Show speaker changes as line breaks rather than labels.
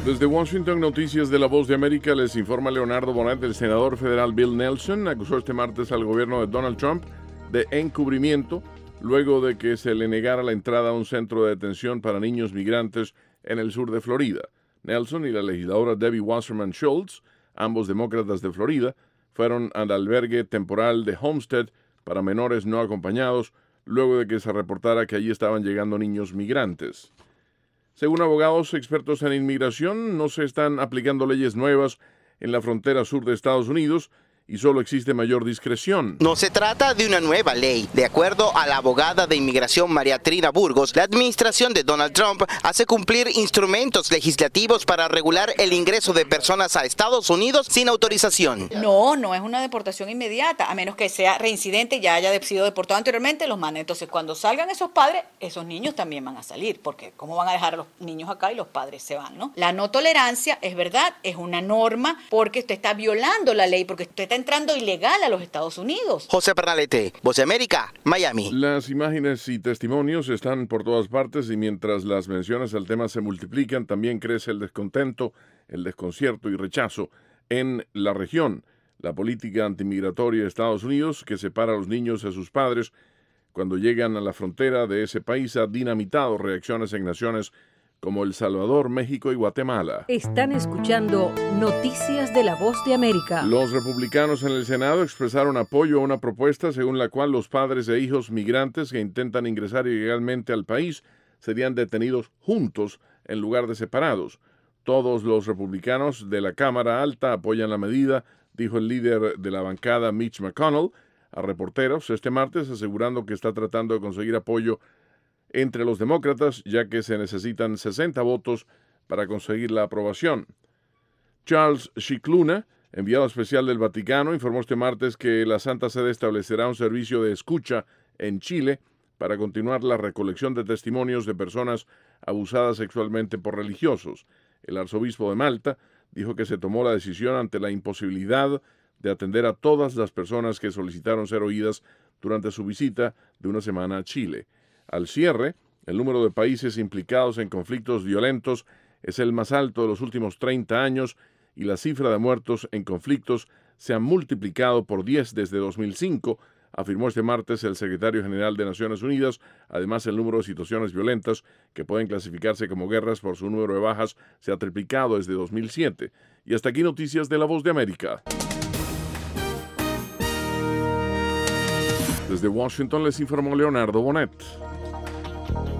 Desde Washington, Noticias de la Voz de América, les informa Leonardo Bonet. El senador federal Bill Nelson acusó este martes al gobierno de Donald Trump de encubrimiento luego de que se le negara la entrada a un centro de detención para niños migrantes en el sur de Florida. Nelson y la legisladora Debbie Wasserman Schultz, ambos demócratas de Florida, fueron al albergue temporal de Homestead para menores no acompañados luego de que se reportara que allí estaban llegando niños migrantes. Según abogados expertos en inmigración, no se están aplicando leyes nuevas en la frontera sur de Estados Unidos y solo existe mayor discreción.
No se trata de una nueva ley. De acuerdo a la abogada de inmigración María Trina Burgos, la administración de Donald Trump hace cumplir instrumentos legislativos para regular el ingreso de personas a Estados Unidos sin autorización.
No es una deportación inmediata, a menos que sea reincidente y ya haya sido deportado anteriormente, los manda. Entonces, cuando salgan esos padres, esos niños también van a salir, porque ¿cómo van a dejar a los niños acá y los padres se van, no? La no tolerancia, es verdad, es una norma porque usted está violando la ley, porque usted está entrando ilegal a los Estados Unidos.
José Pernalete, Voz de América, Miami.
Las imágenes y testimonios están por todas partes y mientras las menciones al tema se multiplican, también crece el descontento, el desconcierto y rechazo en la región. La política antimigratoria de Estados Unidos, que separa a los niños de sus padres cuando llegan a la frontera de ese país, ha dinamitado reacciones en naciones como El Salvador, México y Guatemala.
Están escuchando Noticias de la Voz de América.
Los republicanos en el Senado expresaron apoyo a una propuesta según la cual los padres e hijos migrantes que intentan ingresar ilegalmente al país serían detenidos juntos en lugar de separados. Todos los republicanos de la Cámara Alta apoyan la medida, dijo el líder de la bancada Mitch McConnell a reporteros este martes, asegurando que está tratando de conseguir apoyo entre los demócratas, ya que se necesitan 60 votos para conseguir la aprobación. Charles Scicluna, enviado especial del Vaticano, informó este martes que la Santa Sede establecerá un servicio de escucha en Chile para continuar la recolección de testimonios de personas abusadas sexualmente por religiosos. El arzobispo de Malta dijo que se tomó la decisión ante la imposibilidad de atender a todas las personas que solicitaron ser oídas durante su visita de una semana a Chile. Al cierre, el número de países implicados en conflictos violentos es el más alto de los últimos 30 años y la cifra de muertos en conflictos se ha multiplicado por 10 desde 2005, afirmó este martes el secretario general de Naciones Unidas. Además, el número de situaciones violentas que pueden clasificarse como guerras por su número de bajas se ha triplicado desde 2007. Y hasta aquí Noticias de la Voz de América. Desde Washington les informó Leonardo Bonet.